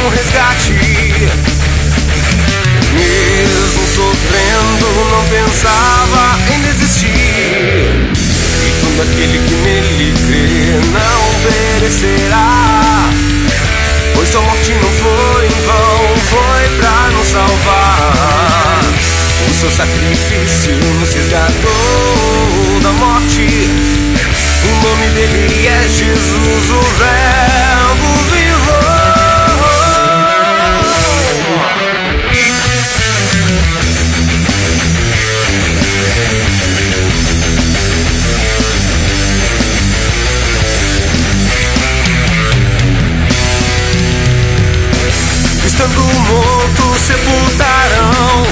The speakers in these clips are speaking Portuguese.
um resgate. Mesmo sofrendo, não pensava em desistir. E todo aquele que nele crê não perecerá, pois sua morte não foi em vão, foi pra nos salvar. O seu sacrifício nos resgatou da morte. O nome dele é Jesus, o Verbo vivo. Estando morto sepultarão,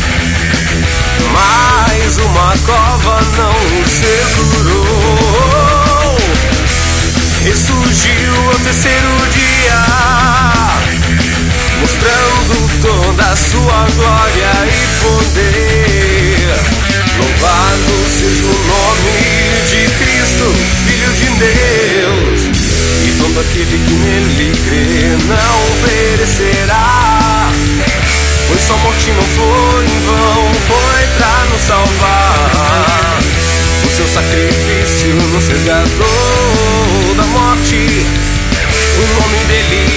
mas uma cova não o segurou. Ressurgiu ao terceiro dia, mostrando toda a sua glória e poder. Louvado seja o nome de Cristo, Filho de Deus. E todo aquele que nele crê não perecerá, pois sua morte não foi em vão, foi pra nos salvar. O seu sacrifício nos resgatou da morte. O nome dele